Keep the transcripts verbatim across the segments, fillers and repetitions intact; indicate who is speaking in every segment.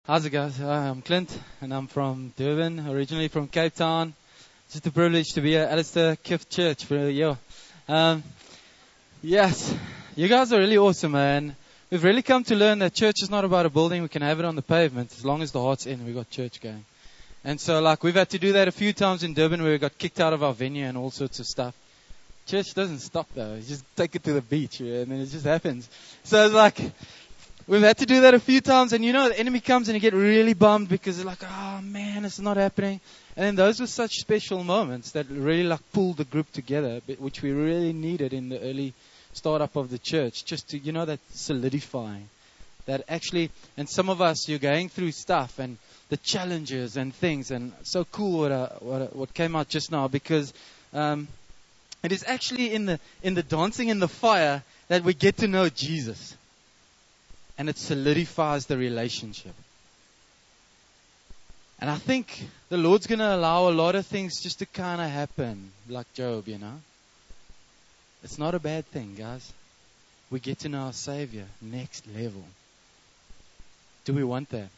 Speaker 1: How's it guys? Hi, I'm Clint and I'm from Durban, originally from Cape Town. Just a privilege to be at Alistair Kiff Church for a year. Um, yes, you guys are really awesome, man. We've really come to learn that church is not about a building. We can have it on the pavement as long as the heart's in. We've got church going. And so like we've had to do that a few times in Durban where we got kicked out of our venue and all sorts of stuff. Church doesn't stop though. You just take it to the beach, yeah, and then it just happens. So it's like, we've had to do that a few times, and you know, the enemy comes and you get really bummed because they're like, oh man, it's not happening. And then those were such special moments that really like pulled the group together, which we really needed in the early startup of the church, just to, you know, that solidifying. That actually, and some of us, you're going through stuff and the challenges and things, and so cool what uh, what, uh, what came out just now, because um, it is actually in the in the dancing in the fire that we get to know Jesus. And it solidifies the relationship. And I think the Lord's going to allow a lot of things just to kind of happen, like Job, you know. It's not a bad thing, guys. We get to know our Savior, next level. Do we want that?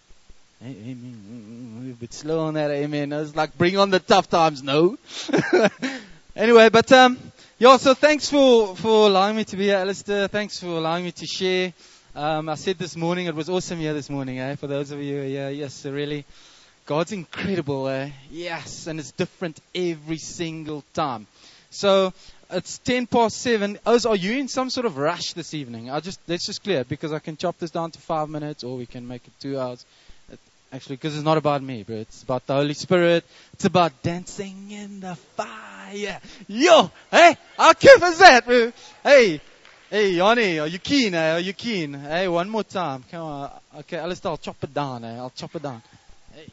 Speaker 1: Amen. We're a bit slow on that, amen. It's like, bring on the tough times, no. Anyway, but um, yeah, so thanks for, for allowing me to be here, Alistair. Thanks for allowing me to share. Um, I said this morning, it was awesome here this morning, eh? For those of you who are here, yes, really. God's incredible, eh? Yes, and it's different every single time. So, it's ten past seven. Oh, are you in some sort of rush this evening? I'll just, let's just clear it, because I can chop this down to five minutes, or we can make it two hours. It, actually, because it's not about me, but it's about the Holy Spirit. It's about dancing in the fire. Yo! Hey! How cute is that? Hey! Hey, Yanni, are you keen, eh? Are you keen? Hey, one more time. Come on. Okay, Alistair, I'll chop it down, eh? I'll chop it down. Hey,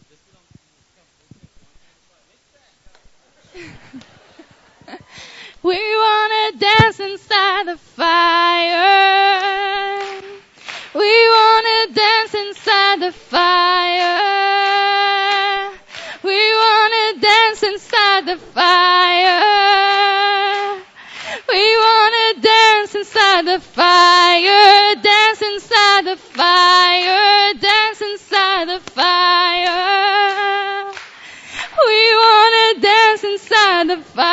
Speaker 2: we wanna dance inside the fire. We wanna dance inside the fire. We wanna dance inside the fire. We wanna dance inside the fire, dance inside the fire, dance inside the fire. We wanna dance inside the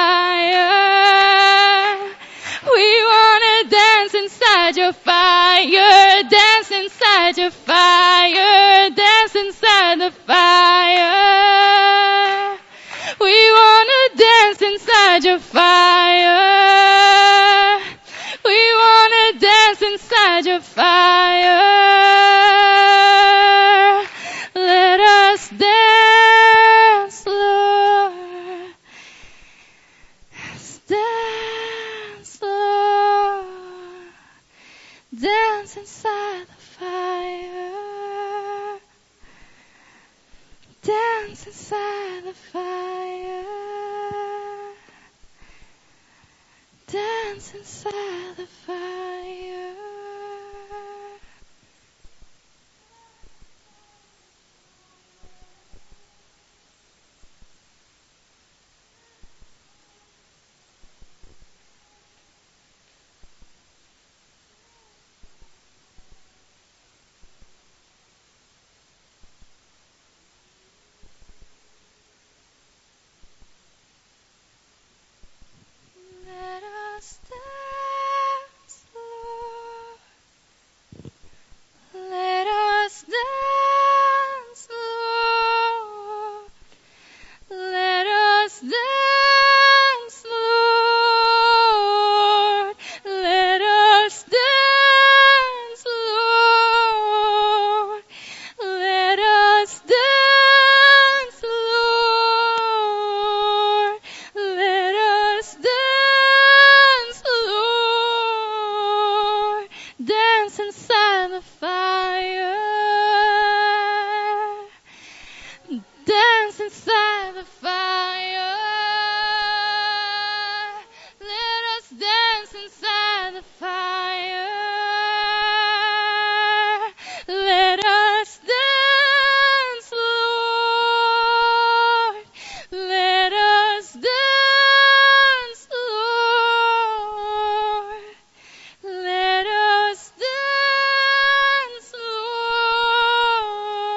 Speaker 2: fire. We wanna dance inside your fire, dance inside your fire, dance inside the fire. We wanna dance inside your fire. We wanna dance inside your fire. Let us dance, Lord. Let's dance, Lord. Dance inside the fire. Dance inside the fire. Dance inside the fire. Let us dance, Lord. Let us dance, Lord. Let us dance, Lord. Let us dance, Lord. Let us dance, Lord. Let us dance, Lord. Dance inside the fire. Dance inside the fire. Let us dance inside the fire. Let us dance, Lord. Let us dance, Lord. Let us dance, Lord.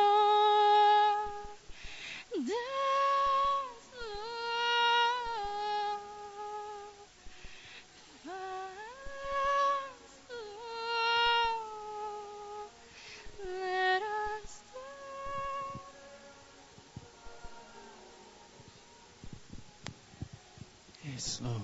Speaker 1: Yes, Lord.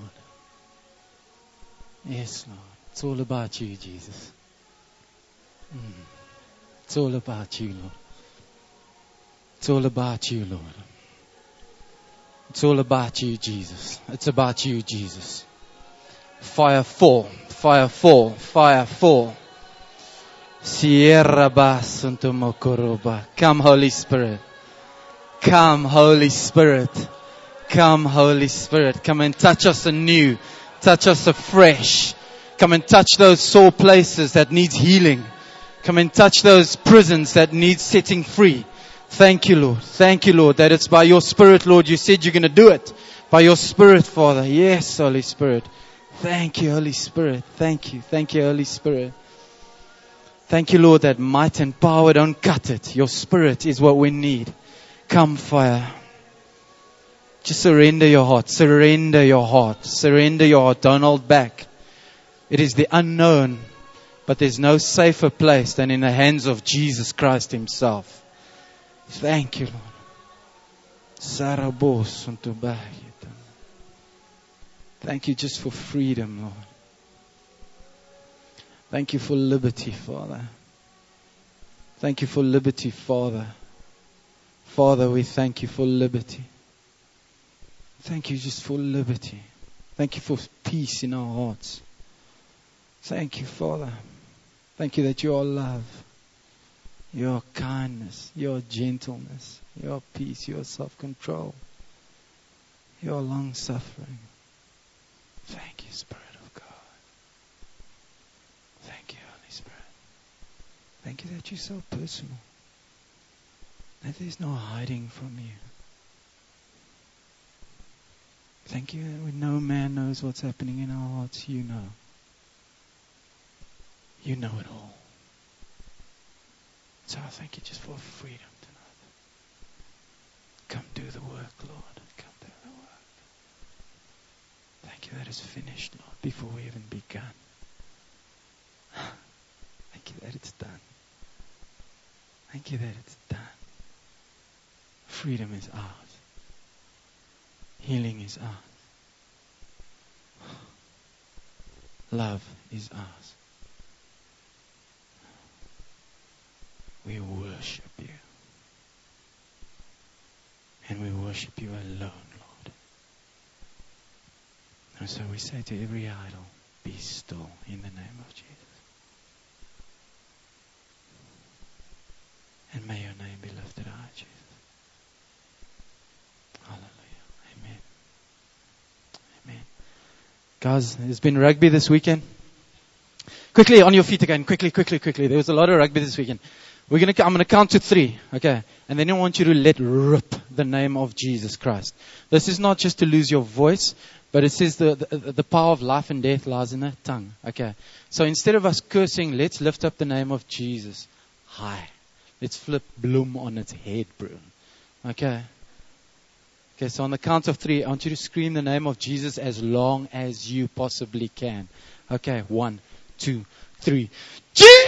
Speaker 1: Yes, Lord. It's all about you, Jesus. Mm. It's all about you, Lord. It's all about you, Lord. It's all about you, Jesus. It's about you, Jesus. Fire fall, fire fall, fire fall. Sierra basunto mokoroba. Come, Holy Spirit. Come, Holy Spirit. Come, Holy Spirit. Come and touch us anew. Touch us afresh. Come and touch those sore places that need healing. Come and touch those prisons that need setting free. Thank you, Lord. Thank you, Lord, that it's by your Spirit, Lord. You said you're going to do it. By your Spirit, Father. Yes, Holy Spirit. Thank you, Holy Spirit. Thank you. Thank you, Holy Spirit. Thank you, Lord, that might and power don't cut it. Your Spirit is what we need. Come, fire. Just surrender your heart. Surrender your heart. Surrender your heart. Don't hold back. It is the unknown, but there's no safer place than in the hands of Jesus Christ Himself. Thank you, Lord. Thank you just for freedom, Lord. Thank you for liberty, Father. Thank you for liberty, Father. Father, we thank you for liberty. Thank you just for liberty. Thank you for peace in our hearts. Thank you, Father. Thank you that you are love. Your kindness, your gentleness, your peace, your self-control, your long-suffering. Thank you, Spirit of God. Thank you, Holy Spirit. Thank you that you're so personal, that there's no hiding from you. Thank you that when no man knows what's happening in our hearts, you know. You know it all. So I thank you just for freedom tonight. Come do the work, Lord. Come do the work. Thank you that it's finished, Lord, before we even begun. Thank you that it's done. Thank you that it's done. Freedom is ours. Healing is ours. Love is ours. We worship you. And we worship you alone, Lord. And so we say to every idol, be still in the name of Jesus. And may your name be lifted high, Jesus. Hallelujah. Amen. Amen. Guys, there's been rugby this weekend. Quickly, on your feet again. Quickly, quickly, quickly. There was a lot of rugby this weekend. We're gonna, I'm going to count to three, okay? And then I want you to let rip the name of Jesus Christ. This is not just to lose your voice, but it says the, the, the power of life and death lies in the tongue, okay? So instead of us cursing, let's lift up the name of Jesus high. Let's flip bloom on its head, bro. Okay? Okay, so on the count of three, I want you to scream the name of Jesus as long as you possibly can. Okay, one, two, three. Jesus!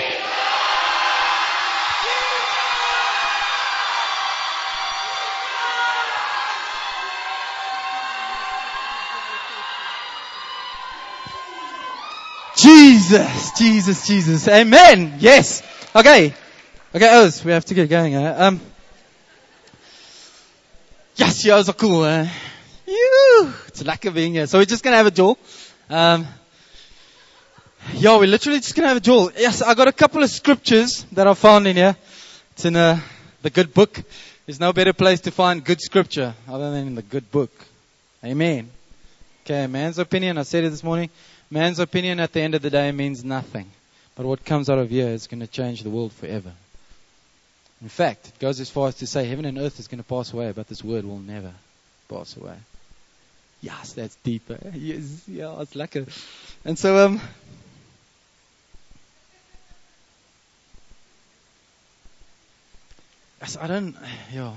Speaker 1: Jesus, Jesus, Jesus. Amen. Yes. Okay. Okay, Oz, we have to get going. Eh? Um, yes, you guys are cool. Eh? Yoo, it's lekker being here. So we're just going to have a jol. Um, yeah, we're literally just going to have a jol. Yes, I got a couple of scriptures that I found in here. It's in uh, the good book. There's no better place to find good scripture other than in the good book. Amen. Okay, man's opinion, I said it this morning. Man's opinion at the end of the day means nothing. But what comes out of here is going to change the world forever. In fact, it goes as far as to say heaven and earth is going to pass away, but this word will never pass away. Yes, that's deeper. Yes, yeah, it's lekker. And so, um, I don't, yeah.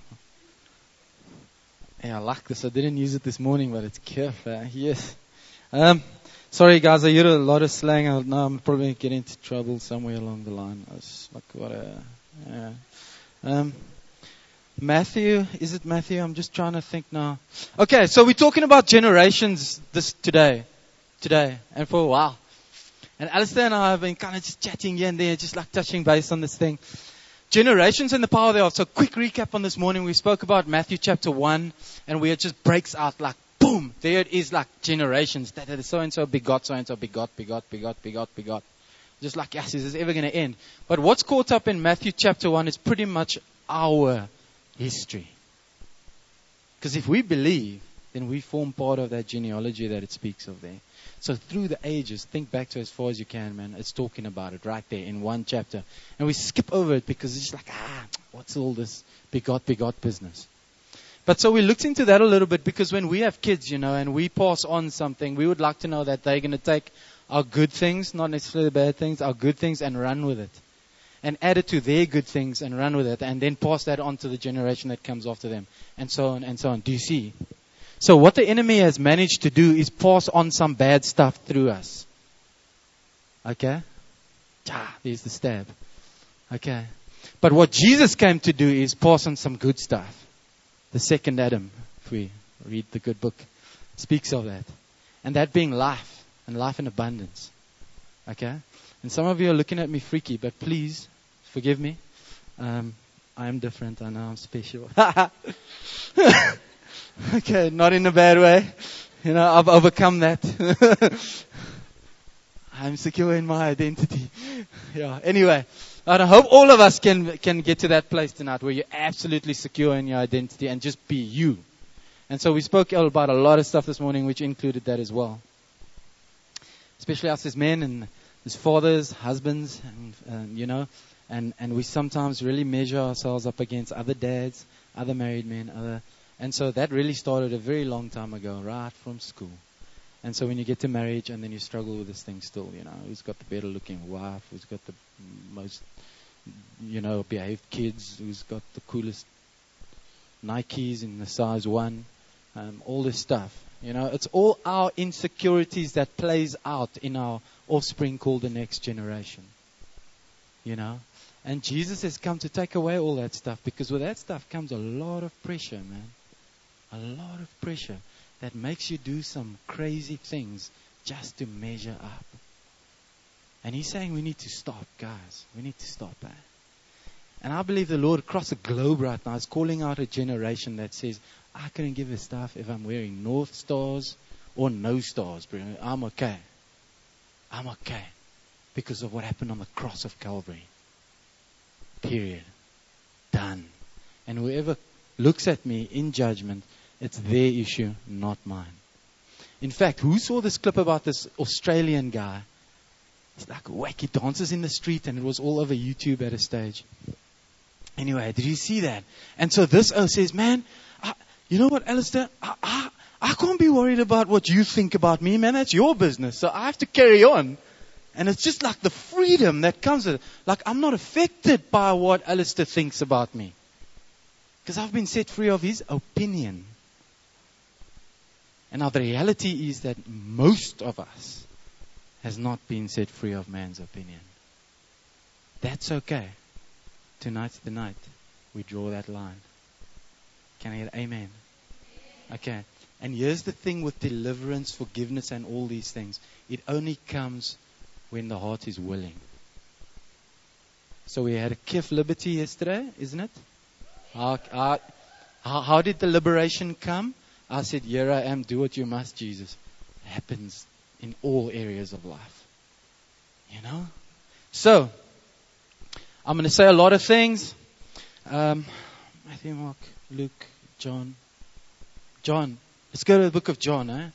Speaker 1: Yeah, I like this. I didn't use it this morning, but it's careful. Eh? Yes. Um, Sorry guys, I hear a lot of slang. I know I'm probably going to get into trouble somewhere along the line. I was like, what a, yeah. Um, Matthew, is it Matthew? I'm just trying to think now. Okay, so we're talking about generations this today, today, and for a while. And Alistair and I have been kind of just chatting here and there, just like touching base on this thing. Generations and the power thereof. So quick recap on this morning. We spoke about Matthew chapter one, and where it just breaks out like, boom, there it is, like generations. That so-and-so begot, so-and-so begot, begot, begot, begot, begot. Just like, yes, is this ever going to end? But what's caught up in Matthew chapter one is pretty much our history. Because if we believe, then we form part of that genealogy that it speaks of there. So through the ages, think back to as far as you can, man. It's talking about it right there in one chapter. And we skip over it because it's just like, ah, what's all this begot, begot business? But so we looked into that a little bit because when we have kids, you know, and we pass on something, we would like to know that they're going to take our good things, not necessarily the bad things, our good things and run with it. And add it to their good things and run with it. And then pass that on to the generation that comes after them. And so on and so on. Do you see? So what the enemy has managed to do is pass on some bad stuff through us. Okay? Ah, there's the stab. Okay. But what Jesus came to do is pass on some good stuff. The second Adam, if we read the good book, speaks of that. And that being life, and life in abundance. Okay? And some of you are looking at me freaky, but please, forgive me. Um, I am different, I know I'm special. Okay, not in a bad way. You know, I've overcome that. I'm secure in my identity. Yeah. Anyway, I hope all of us can can get to that place tonight where you're absolutely secure in your identity and just be you. And so we spoke about a lot of stuff this morning, which included that as well. Especially us as men and as fathers, husbands, and um, you know, and and we sometimes really measure ourselves up against other dads, other married men, other. And so that really started a very long time ago, right from school. And so when you get to marriage and then you struggle with this thing still, you know, who's got the better looking wife, who's got the most, you know, behaved kids, who's got the coolest Nikes in the size one, um, all this stuff. You know, it's all our insecurities that plays out in our offspring called the next generation. You know, and Jesus has come to take away all that stuff because with that stuff comes a lot of pressure, man. A lot of pressure that makes you do some crazy things just to measure up. And he's saying we need to stop, guys. We need to stop that. And I believe the Lord across the globe right now is calling out a generation that says, I couldn't give a stuff if I'm wearing North Stars or no stars, bro. I'm okay. I'm okay. Because of what happened on the cross of Calvary. Period. Done. And whoever looks at me in judgment, it's their issue, not mine. In fact, who saw this clip about this Australian guy? He's like wacky dances in the street and it was all over YouTube at a stage. Anyway, did you see that? And so this O says, man, I, you know what, Alistair? I, I, I can't be worried about what you think about me, man. That's your business. So I have to carry on. And it's just like the freedom that comes with it. Like I'm not affected by what Alistair thinks about me. Because I've been set free of his opinion. And now the reality is that most of us has not been set free of man's opinion. That's okay. Tonight's the night we draw that line. Can I get amen? Okay. And here's the thing with deliverance, forgiveness, and all these things. It only comes when the heart is willing. So we had a Kif Liberty yesterday, isn't it? How, how, how did the liberation come? I said, here I am, do what you must, Jesus. It happens in all areas of life. You know? So, I'm going to say a lot of things. Um, Matthew, Mark, Luke, John. John. Let's go to the book of John, eh?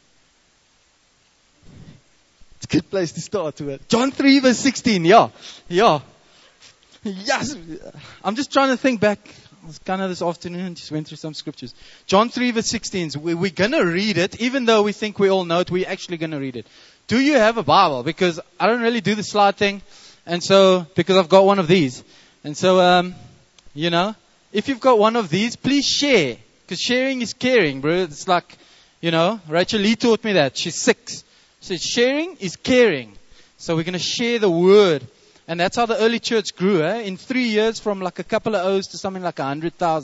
Speaker 1: It's a good place to start with it. John three verse sixteen, yeah. Yeah. Yes. I'm just trying to think back. I was kind of this afternoon, just went through some scriptures. John three verse sixteen, we, we're going to read it, even though we think we all know it, we're actually going to read it. Do you have a Bible? Because I don't really do the slide thing. And so, because I've got one of these. And so, um, you know, if you've got one of these, please share. Because sharing is caring, bro. It's like, you know, Rachel Lee taught me that. She's six. So sharing is caring. So we're going to share the word. And that's how the early church grew, eh? In three years from like a couple of O's to something like a hundred thousand.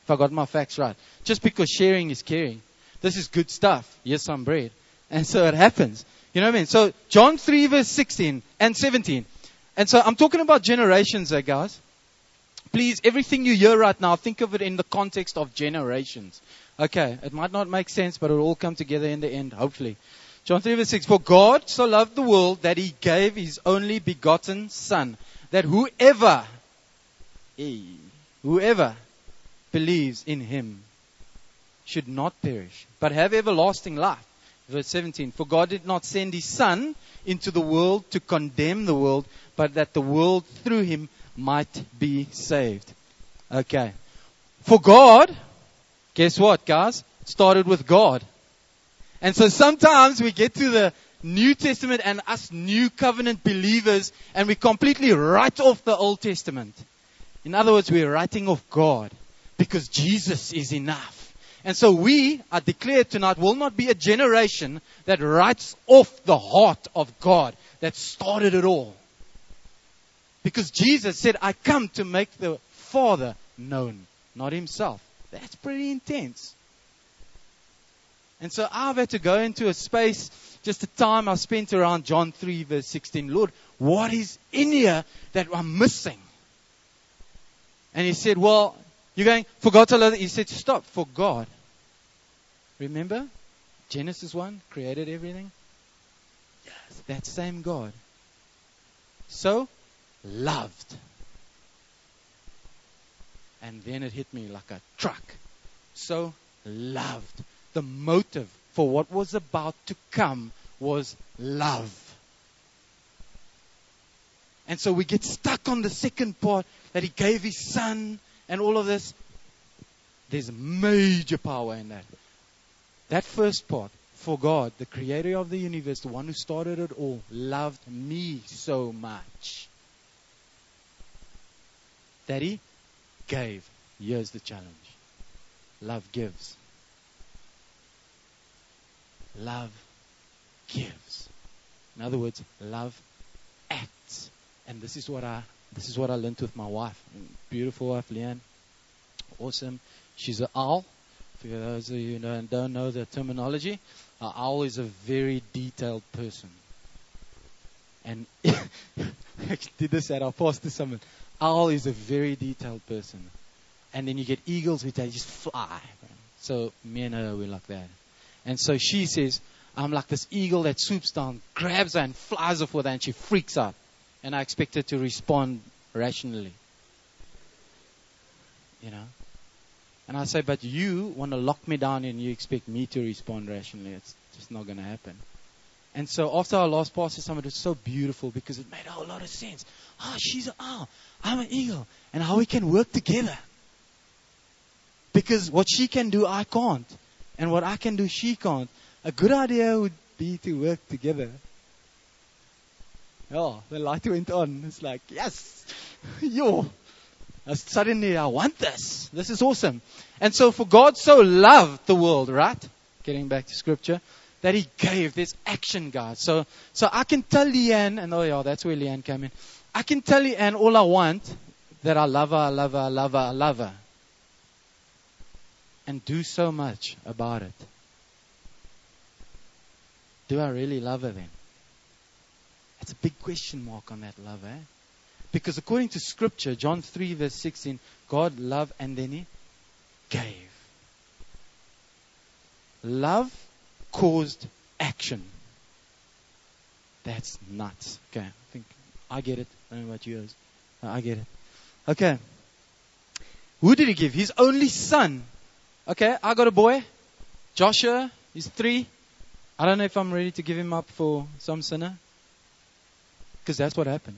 Speaker 1: if I got my facts right. Just because sharing is caring. This is good stuff. Here's some bread. And so it happens. You know what I mean? So John three verse sixteen and seventeen. And so I'm talking about generations there, guys. Please, everything you hear right now, think of it in the context of generations. Okay, it might not make sense, but it will all come together in the end, hopefully. John three verse six. For God so loved the world that He gave His only begotten Son, that whoever, eh, whoever believes in Him should not perish, but have everlasting life. Verse seventeen. For God did not send His Son into the world to condemn the world, but that the world through Him might be saved. Okay. For God, guess what, guys? Started with God. And so sometimes we get to the New Testament and us New Covenant believers and we completely write off the Old Testament. In other words, we're writing off God because Jesus is enough. And so we are declared tonight will not be a generation that writes off the heart of God that started it all. Because Jesus said, I come to make the Father known, not Himself. That's pretty intense. And so I've had to go into a space, just a time I spent around John three verse sixteen. Lord, what is in here that I'm missing? And He said, well, you're going, for God to love. He said, stop, for God. Remember? Genesis one created everything. Yes, that same God. So, loved. And then it hit me like a truck. So, loved. The motive for what was about to come was love. And so we get stuck on the second part that He gave His Son and all of this. There's major power in that. That first part, for God, the creator of the universe, the one who started it all, loved me so much that He gave. Here's the challenge. Love gives. Love gives. In other words, love acts. And this is what I this is what I learned with my wife. Beautiful wife, Leanne. Awesome. She's an owl. For those of you who don't know the terminology, an owl is a very detailed person. And I did this at our pastor summit. Owl is a very detailed person. And then you get eagles which they just fly. So me and her, we're like that. And so she says, I'm like this eagle that swoops down, grabs her and flies off with her, and she freaks out. And I expect her to respond rationally. You know? And I say, but you want to lock me down and you expect me to respond rationally. It's just not going to happen. And so after our last pastor summit, it was so beautiful because it made a whole lot of sense. Oh, she's an owl. I'm an eagle. And how we can work together. Because what she can do, I can't. And what I can do, she can't. A good idea would be to work together. Oh, the light went on. It's like, yes, yo. Suddenly I want this. This is awesome. And so for God so loved the world, right? Getting back to scripture, that He gave this action, guys. So, so I can tell Leanne, and oh yeah, that's where Leanne came in. I can tell Leanne all I want, that I love her, I love her, I love her, I love her. And do so much about it. Do I really love her then? That's a big question mark on that love, eh? Because according to scripture, John three verse sixteen, God loved and then He gave. Love caused action. That's nuts. Okay, I think I get it. I don't know about yours. I get it. Okay. Who did He give? His only Son. Okay, I got a boy. Joshua, he's three. I don't know if I'm ready to give him up for some sinner. Because that's what happened.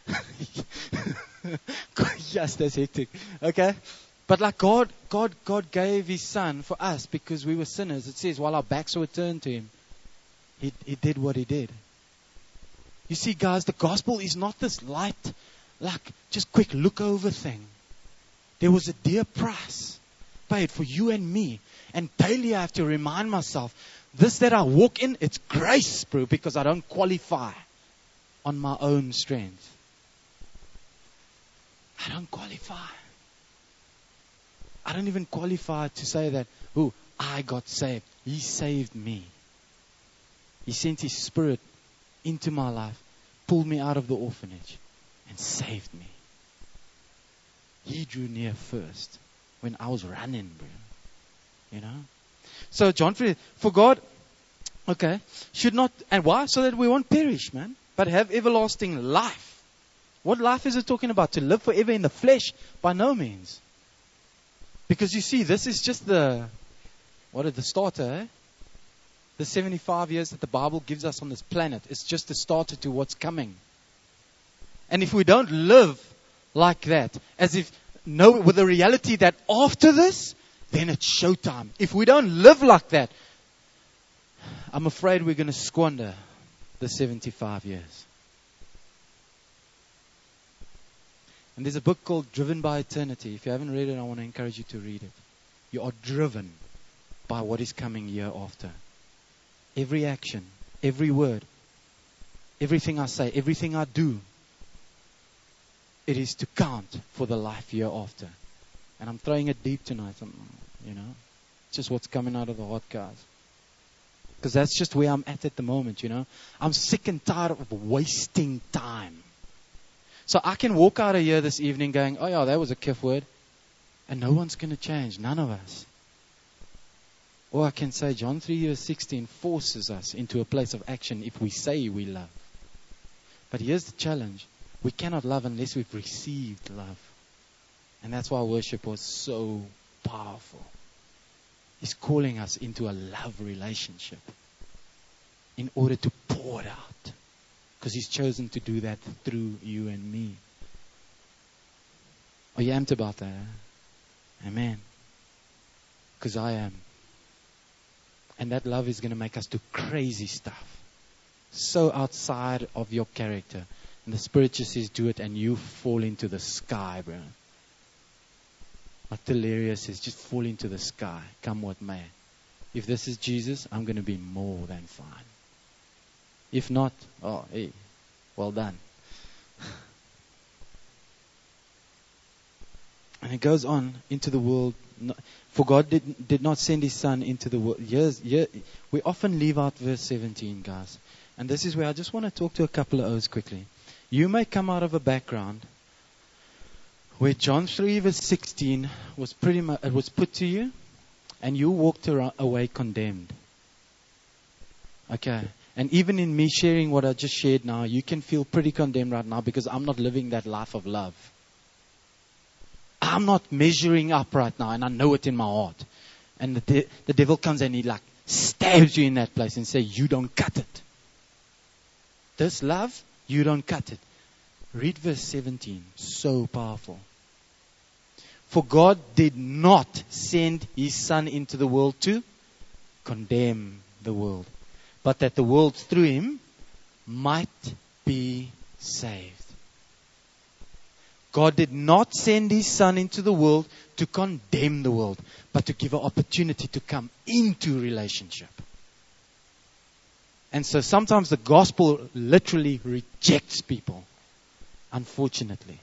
Speaker 1: Yes, that's hectic. Okay. But like God, God, God gave His Son for us because we were sinners. It says while our backs were turned to Him, He, he did what He did. You see, guys, the gospel is not this light, like just quick look over thing. There was a dear price paid for you and me. And daily I have to remind myself, this that I walk in, it's grace, bro, because I don't qualify on my own strength. I don't qualify. I I don't even qualify to say that, oh, I got saved. He saved me. He sent His Spirit into my life, pulled me out of the orphanage, and saved me. He drew near first when I was running, bro. You know? So John three, for God, okay, should not, and why? So that we won't perish, man, but have everlasting life. What life is it talking about? To live forever in the flesh? By no means. Because you see, this is just the, what is the starter, eh? The seventy-five years that the Bible gives us on this planet. It's just the starter to what's coming. And if we don't live like that, as if, know with the reality that after this, then it's showtime. If we don't live like that, I'm afraid we're going to squander the seventy-five years. And there's a book called Driven by Eternity. If you haven't read it, I want to encourage you to read it. You are driven by what is coming year after. Every action, every word, everything I say, everything I do, it is to count for the life year after. And I'm throwing it deep tonight, you know. It's just what's coming out of the heart, guys. Because that's just where I'm at at the moment, you know. I'm sick and tired of wasting time. So I can walk out of here this evening going, oh yeah, that was a kiff word. And no one's going to change. None of us. Or I can say John three verse sixteen forces us into a place of action if we say we love. But here's the challenge. We cannot love unless we've received love. And that's why worship was so powerful. He's calling us into a love relationship in order to pour it out. Because He's chosen to do that through you and me. Are you amped about that? Eh? Amen. Because I am. And that love is going to make us do crazy stuff. So outside of your character. And the Spirit just says, do it, and you fall into the sky, bro. Like Delirious says, just fall into the sky. Come what may. If this is Jesus, I'm going to be more than fine. If not, oh, hey, well done. And it goes on into the world. For God did, did not send His Son into the world. Years, year, we often leave out verse seventeen, guys. And this is where I just want to talk to a couple of O's quickly. You may come out of a background where John three verse sixteen was pretty much, it was put to you, and you walked around, away condemned. Okay. And even in me sharing what I just shared now, you can feel pretty condemned right now because I'm not living that life of love. I'm not measuring up right now, and I know it in my heart. And the, de- the devil comes and he like stabs you in that place and says, you don't cut it. This love, you don't cut it. Read verse seventeen. So powerful. For God did not send His Son into the world to condemn the world, but that the world through Him might be saved. God did not send His Son into the world to condemn the world, but to give an opportunity to come into relationship. And so sometimes the gospel literally rejects people, unfortunately.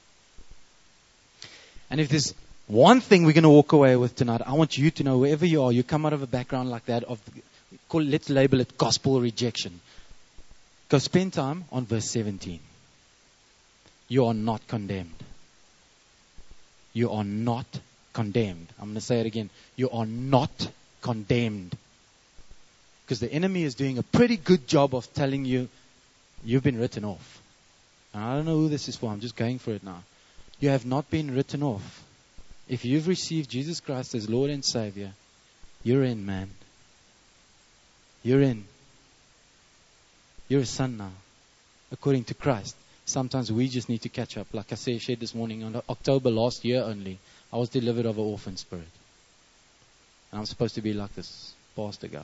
Speaker 1: And if there's one thing we're going to walk away with tonight, I want you to know wherever you are, you come out of a background like that, of call, let's label it gospel rejection. Go spend time on verse seventeen. You are not condemned. You are not condemned. I'm going to say it again. You are not condemned. Because the enemy is doing a pretty good job of telling you, you've been written off. And I don't know who this is for. I'm just going for it now. You have not been written off. If you've received Jesus Christ as Lord and Savior, you're in, man. You're in. You're a son now, according to Christ. Sometimes we just need to catch up. Like I said, shared this morning, on October last year only, I was delivered of an orphan spirit. And I'm supposed to be like this pastor guy.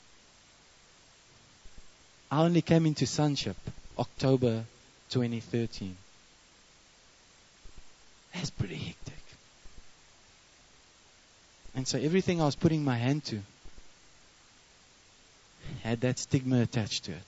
Speaker 1: I only came into sonship October twenty thirteen. That's pretty hectic. And so everything I was putting my hand to had that stigma attached to it.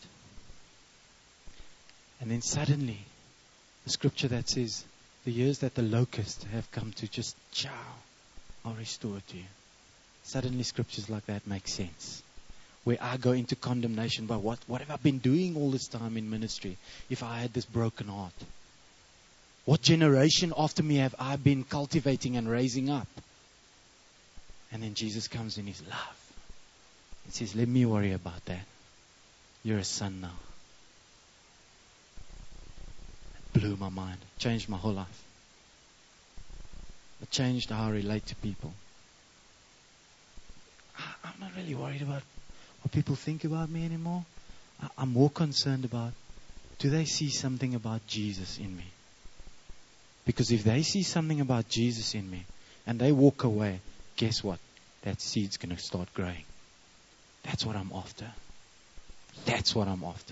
Speaker 1: And then suddenly, the scripture that says, the years that the locusts have come to just chow I'll restore it to you. Suddenly scriptures like that make sense. Where I go into condemnation by what, what have I been doing all this time in ministry if I had this broken heart? What generation after me have I been cultivating and raising up? And then Jesus comes in His love. He says, let me worry about that. You're a son now. It blew my mind. Changed my whole life. It changed how I relate to people. I, I'm not really worried about what people think about me anymore. I, I'm more concerned about, do they see something about Jesus in me? Because if they see something about Jesus in me and they walk away, guess what? That seed's going to start growing. That's what I'm after. That's what I'm after.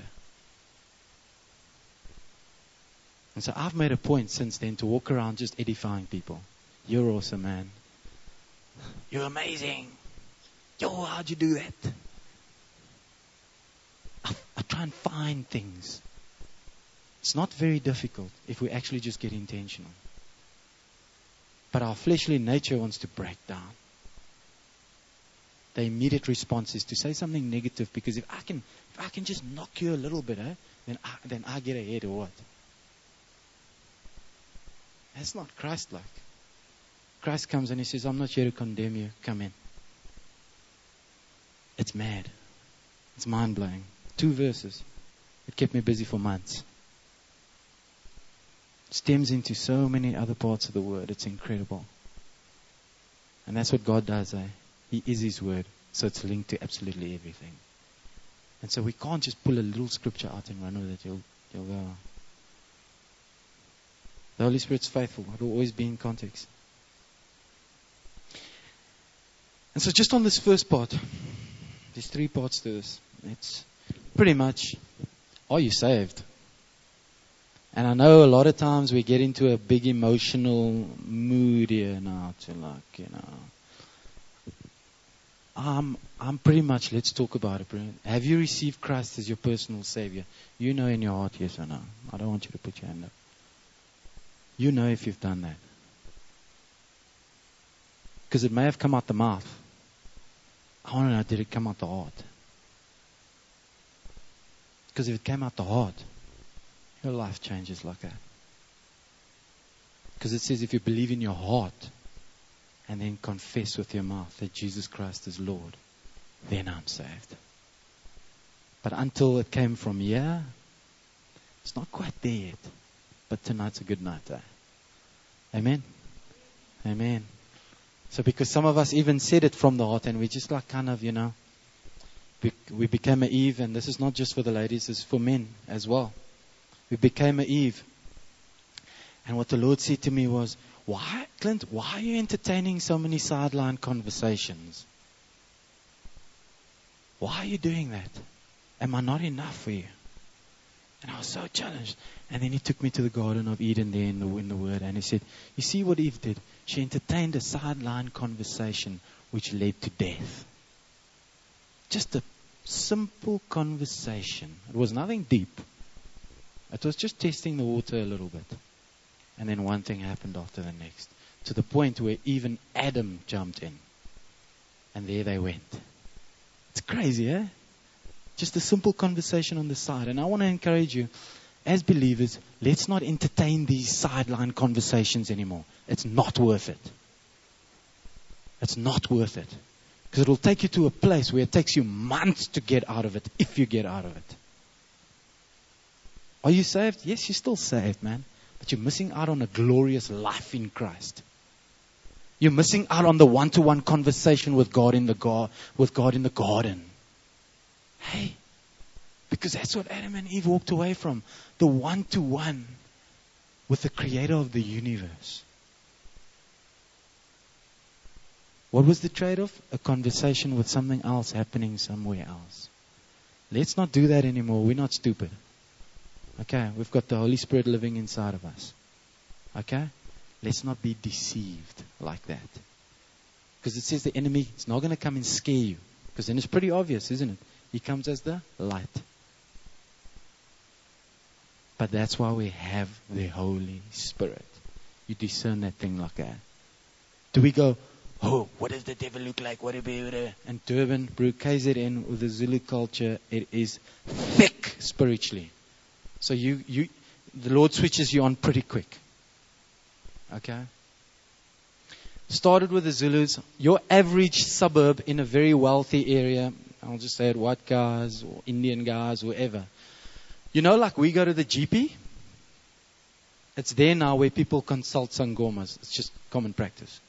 Speaker 1: And so I've made a point since then to walk around just edifying people. You're awesome, man. You're amazing. Yo, how'd you do that? I, I try and find things. It's not very difficult if we actually just get intentional. But our fleshly nature wants to break down. The immediate response is to say something negative, because if I can, if I can just knock you a little bit, eh, then I, then I get ahead, or what? That's not Christ-like. Christ comes and He says, I'm not here to condemn you. Come in. It's mad. It's mind-blowing. Two verses. It kept me busy for months. It stems into so many other parts of the Word. It's incredible. And that's what God does, eh? He is His Word. So it's linked to absolutely everything. And so we can't just pull a little scripture out and run with it. You'll, you'll go. The Holy Spirit's faithful. It will always be in context. And so just on this first part, there's three parts to this. It's pretty much, are you saved? And I know a lot of times we get into a big emotional mood here now to like, you know. Um, I'm pretty much, let's talk about it, bro. Have you received Christ as your personal Savior? You know in your heart, yes or no. I don't want you to put your hand up. You know if you've done that. Because it may have come out the mouth. I want to know, did it come out the heart? Because if it came out the heart, your life changes like that. Because it says if you believe in your heart and then confess with your mouth that Jesus Christ is Lord, then I'm saved. But until it came from here, it's not quite there yet. But tonight's a good night, eh? Amen? Amen. So because some of us even said it from the heart, and we just like kind of, you know, we, we became a Eve, and this is not just for the ladies, it's for men as well. We became a Eve. And what the Lord said to me was, why, Clint, why are you entertaining so many sideline conversations? Why are you doing that? Am I not enough for you? And I was so challenged. And then He took me to the Garden of Eden there in the, in the Word. And He said, you see what Eve did? She entertained a sideline conversation which led to death. Just a simple conversation. It was nothing deep. It was just testing the water a little bit. And then one thing happened after the next. To the point where even Adam jumped in. And there they went. It's crazy, eh? Just a simple conversation on the side. And I want to encourage you, as believers, let's not entertain these sideline conversations anymore. It's not worth it. It's not worth it. Because it will take you to a place where it takes you months to get out of it, if you get out of it. Are you saved? Yes, you're still saved, man. But you're missing out on a glorious life in Christ. You're missing out on the one-to-one conversation with God in the gar- with God in the garden. Hey, because that's what Adam and Eve walked away from. The one-to-one with the Creator of the universe. What was the trade-off? A conversation with something else happening somewhere else. Let's not do that anymore. We're not stupid. Okay, we've got the Holy Spirit living inside of us. Okay? Let's not be deceived like that. Because it says the enemy is not going to come and scare you. Because then it's pretty obvious, isn't it? He comes as the light. But that's why we have the Holy Spirit. You discern that thing like that. Do we go, oh, what does the devil look like? What a And Durban, bro, K Z N with the Zulu culture, it is thick spiritually. So you, you, the Lord switches you on pretty quick. Okay? Started with the Zulus. Your average suburb in a very wealthy area, I'll just say it, white guys or Indian guys, whoever. You know, like we go to the G P. It's there now where people consult sangomas. It's just common practice.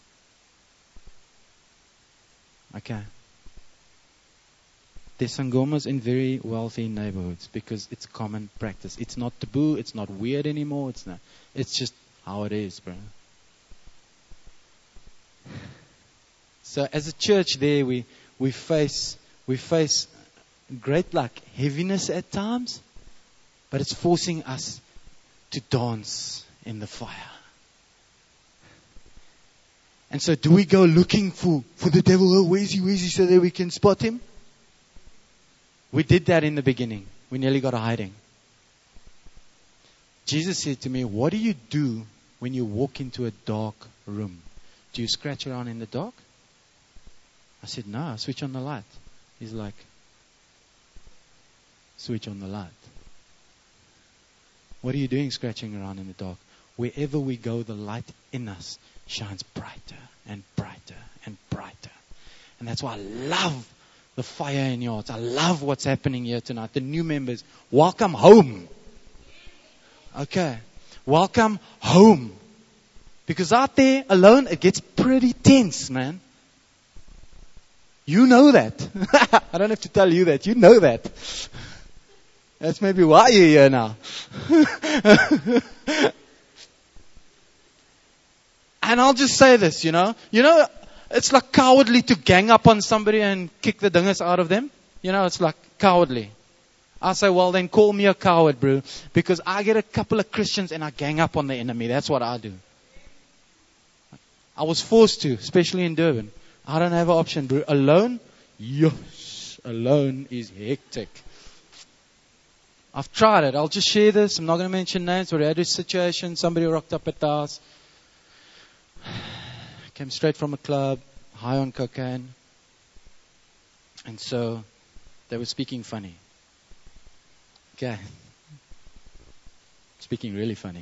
Speaker 1: Okay. There's sangomas in very wealthy neighborhoods because it's common practice. It's not taboo. It's not weird anymore. It's not. It's just how it is, bro. So as a church, there we we face we face great like heaviness at times, but it's forcing us to dance in the fire. And so do we go looking for, for the devil? Oh, where's he, where's he, so that we can spot him? We did that in the beginning. We nearly got a hiding. Jesus said to me, what do you do when you walk into a dark room? Do you scratch around in the dark? I said, no, I switch on the light. He's like, switch on the light. What are you doing scratching around in the dark? Wherever we go, the light in us shines brighter and brighter and brighter. And that's why I love the fire in your hearts. I love what's happening here tonight. The new members, welcome home. Okay. Welcome home. Because out there alone, it gets pretty tense, man. You know that. I don't have to tell you that. You know that. That's maybe why you're here now. And I'll just say this, you know. You know, it's like cowardly to gang up on somebody and kick the dingus out of them. You know, it's like cowardly. I say, well, then call me a coward, bro. Because I get a couple of Christians and I gang up on the enemy. That's what I do. I was forced to, especially in Durban. I don't have an option, bro. Alone? Yes. Alone is hectic. I've tried it. I'll just share this. I'm not going to mention names, but I had a situation. Somebody rocked up at the house. Came straight from a club, high on cocaine. And so they were speaking funny. Okay. Speaking really funny.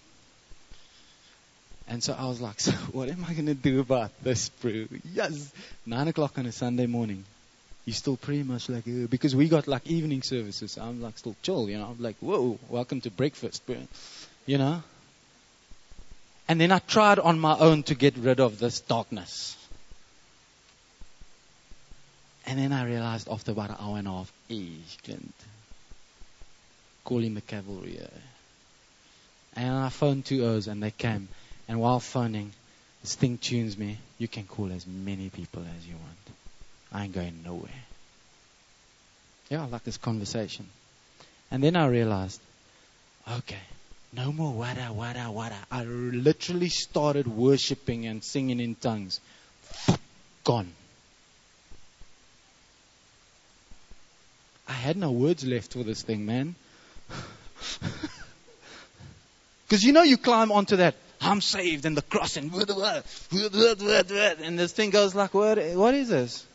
Speaker 1: And so I was like, so what am I going to do about this, bro? Yes. Nine o'clock on a Sunday morning. You're still pretty much like, uh, because we got like evening services. I'm like still chill, you know. I'm like, whoa, welcome to breakfast, bro. You know. And then I tried on my own to get rid of this darkness. And then I realized after about an hour and a half, eesh, Clint. Calling the cavalry. Eh? And I phoned two O's and they came. And while phoning, this thing tunes me. You can call as many people as you want. I ain't going nowhere. Yeah, I like this conversation. And then I realized, okay, no more wada, wada, wada. I literally started worshipping and singing in tongues. Gone. I had no words left for this thing, man. Because you know you climb onto that, I'm saved, and the cross, and and this thing goes like, what, what is this?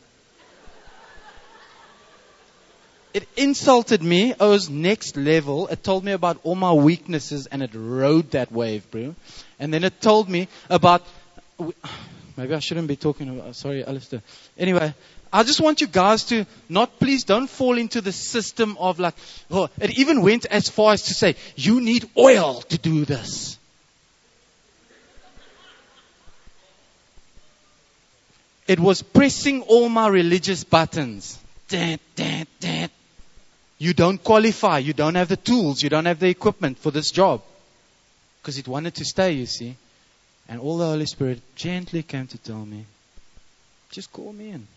Speaker 1: It insulted me. It was next level. It told me about all my weaknesses and it rode that wave, bro. And then it told me about, maybe I shouldn't be talking about, sorry, Alistair. Anyway, I just want you guys to not, please don't fall into the system of like, oh, it even went as far as to say, you need oil to do this. It was pressing all my religious buttons. Dun, dun, dun. You don't qualify. You don't have the tools. You don't have the equipment for this job. Because it wanted to stay, you see. And all the Holy Spirit gently came to tell me, just call me in.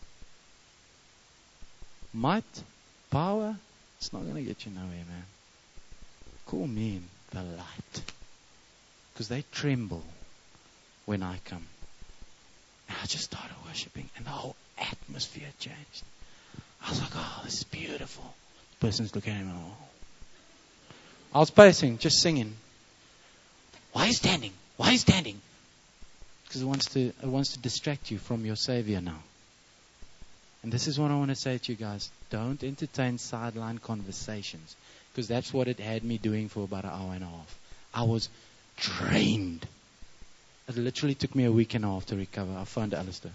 Speaker 1: Might, power, it's not going to get you nowhere, man. Call me in, the light. Because they tremble when I come. And I just started worshiping and the whole atmosphere changed. I was like, oh, this is beautiful. The person's looking at me. Oh. I was pacing, just singing. Why are you standing? Why are you standing? because it wants to it wants to distract you from your Savior now. And this is what I want to say to you guys. Don't entertain sideline conversations, because that's what it had me doing for about an hour and a half. I was drained. It literally took me a week and a half to recover. I found Alistair.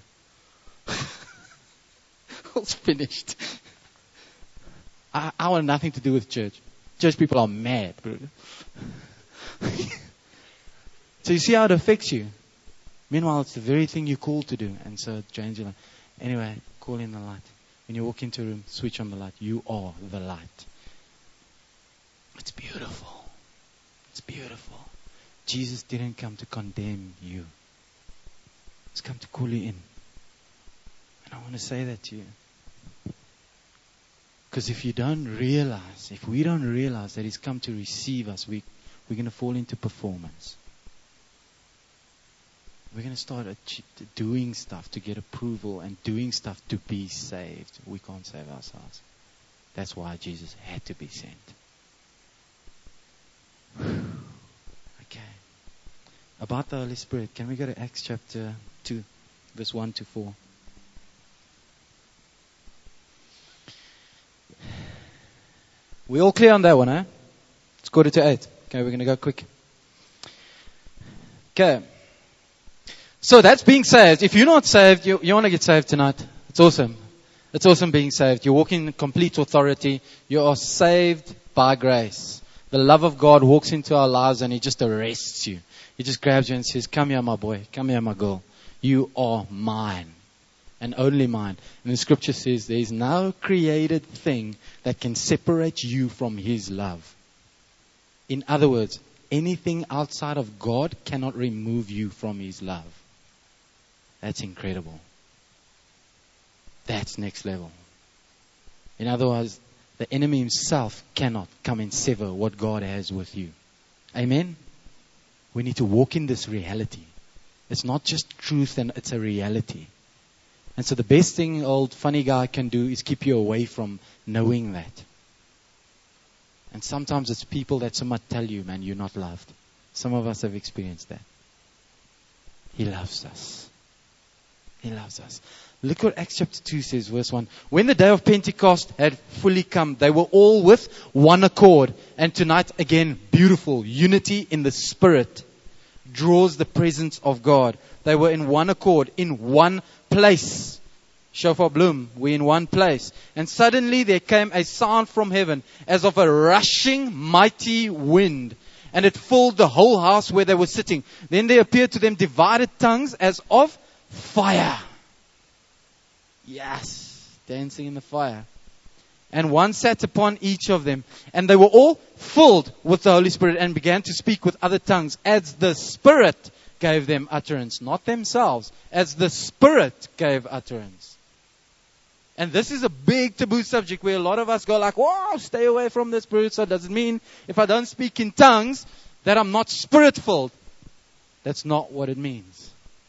Speaker 1: I was finished. I, I want nothing to do with church. Church people are mad, bro. So you see how it affects you. Meanwhile, it's the very thing you're called to do. And so it drains you. Like, anyway, call in the light. When you walk into a room, switch on the light. You are the light. It's beautiful. It's beautiful. Jesus didn't come to condemn you. He's come to call you in. And I want to say that to you. Because if you don't realize, if we don't realize that He's come to receive us, we, we're going to fall into performance. We're going to start ach- doing stuff to get approval and doing stuff to be saved. We can't save ourselves. That's why Jesus had to be sent. Okay. About the Holy Spirit, can we go to Acts chapter two, verse one to four? We all clear on that one, eh? It's quarter to eight. Okay, we're going to go quick. Okay. So that's being saved. If you're not saved, you, you want to get saved tonight. It's awesome. It's awesome being saved. You're walking in complete authority. You are saved by grace. The love of God walks into our lives and He just arrests you. He just grabs you and says, come here, my boy. Come here, my girl. You are mine. And only mine. And the scripture says there is no created thing that can separate you from His love. In other words, anything outside of God cannot remove you from His love. That's incredible. That's next level. In other words, the enemy himself cannot come and sever what God has with you. Amen? We need to walk in this reality. It's not just truth, and it's a reality. And so the best thing old funny guy can do is keep you away from knowing that. And sometimes it's people that so much tell you, man, you're not loved. Some of us have experienced that. He loves us. He loves us. Look what Acts chapter two says, verse one. When the day of Pentecost had fully come, they were all with one accord. And tonight, again, beautiful. Unity in the Spirit draws the presence of God. They were in one accord, in one place. Shofar bloom, we're in one place. And suddenly there came a sound from heaven as of a rushing mighty wind. And it filled the whole house where they were sitting. Then there appeared to them divided tongues as of fire. Yes, dancing in the fire. And one sat upon each of them. And they were all filled with the Holy Spirit and began to speak with other tongues as the Spirit gave them utterance. Not themselves. As the Spirit gave utterance. And this is a big taboo subject where a lot of us go like, whoa, stay away from the Spirit. So does it mean if I don't speak in tongues that I'm not Spirit-filled? That's not what it means.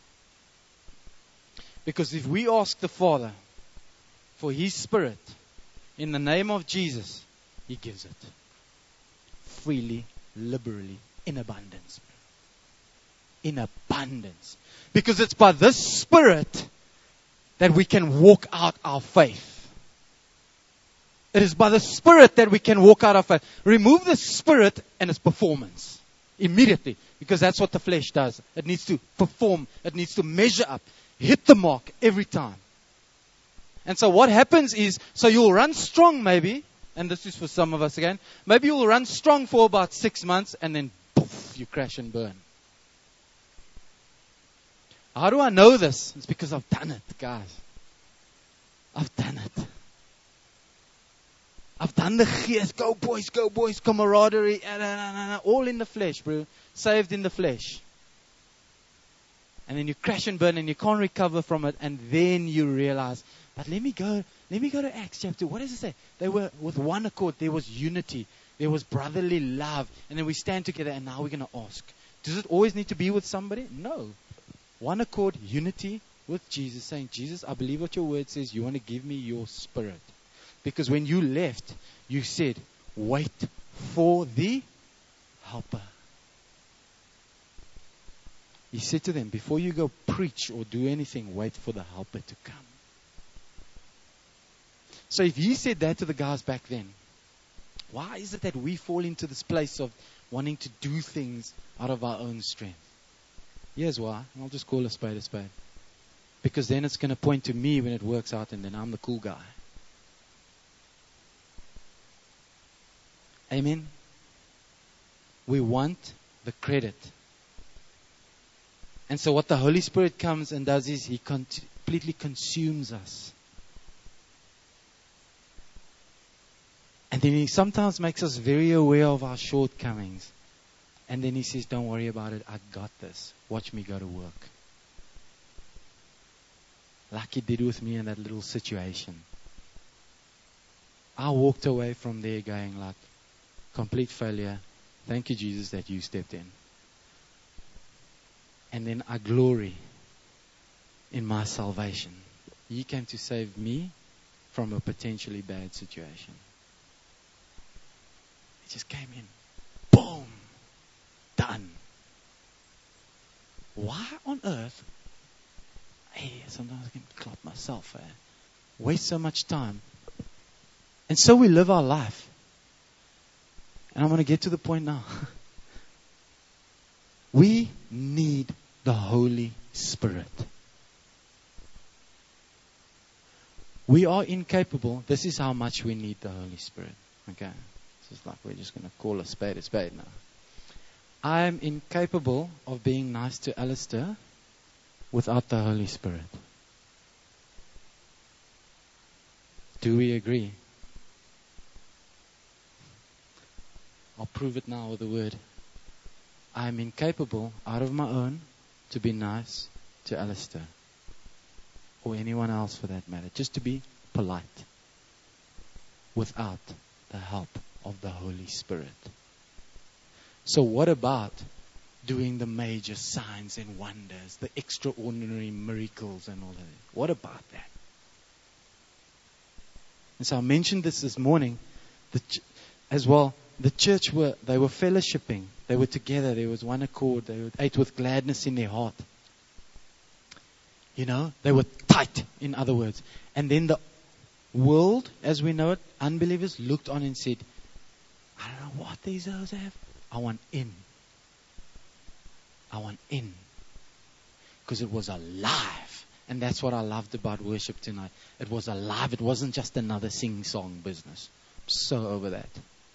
Speaker 1: Because if we ask the Father for His Spirit in the name of Jesus, He gives it. Freely, liberally, in abundance. In abundance. Because it's by this Spirit that we can walk out our faith. It is by the Spirit that we can walk out our faith. Remove the Spirit and it's performance. Immediately. Because that's what the flesh does. It needs to perform. It needs to measure up. Hit the mark every time. And so what happens is, so you'll run strong maybe, and this is for some of us again, maybe you'll run strong for about six months and then poof, you crash and burn. How do I know this? It's because I've done it, guys. I've done it. I've done the gees, go boys, go boys, camaraderie, all in the flesh, bro. Saved in the flesh. And then you crash and burn and you can't recover from it. And then you realize, but let me go, let me go to Acts chapter. What does it say? They were with one accord. There was unity. There was brotherly love. And then we stand together and now we're going to ask. Does it always need to be with somebody? No. One accord, unity with Jesus, saying, Jesus, I believe what your word says. You want to give me your Spirit. Because when you left, you said, wait for the helper. He said to them, before you go preach or do anything, wait for the helper to come. So if he said that to the guys back then, why is it that we fall into this place of wanting to do things out of our own strength? Here's why. I'll just call a spade a spade. Because then it's going to point to me when it works out, and then I'm the cool guy. Amen? We want the credit. And so what the Holy Spirit comes and does is He completely consumes us. And then He sometimes makes us very aware of our shortcomings. And then He says, don't worry about it, I got this. Watch me go to work. Like He did with me in that little situation. I walked away from there going like, complete failure. Thank you, Jesus, that you stepped in. And then I glory in my salvation. He came to save me from a potentially bad situation. He just came in. Boom. Done. Why on earth? Hey, sometimes I can clap myself. Eh? Waste so much time. And so we live our life. And I'm going to get to the point now. We need the Holy Spirit. We are incapable. This is how much we need the Holy Spirit. Okay? This is like we're just going to call a spade a spade now. I am incapable of being nice to Alistair without the Holy Spirit. Do we agree? I'll prove it now with the word. I am incapable, out of my own, to be nice to Alistair. Or anyone else for that matter. Just to be polite. Without the help of the Holy Spirit. So what about doing the major signs and wonders, the extraordinary miracles and all of that? What about that? And so I mentioned this this morning the ch- as well. The church were, they were fellowshipping. They were together. There was one accord. They ate with gladness in their heart. You know, they were tight, in other words. And then the world, as we know it, unbelievers looked on and said, I don't know what these others have. I want in. I want in. Because it was alive. And that's what I loved about worship tonight. It was alive. It wasn't just another sing-song business. I'm so over that.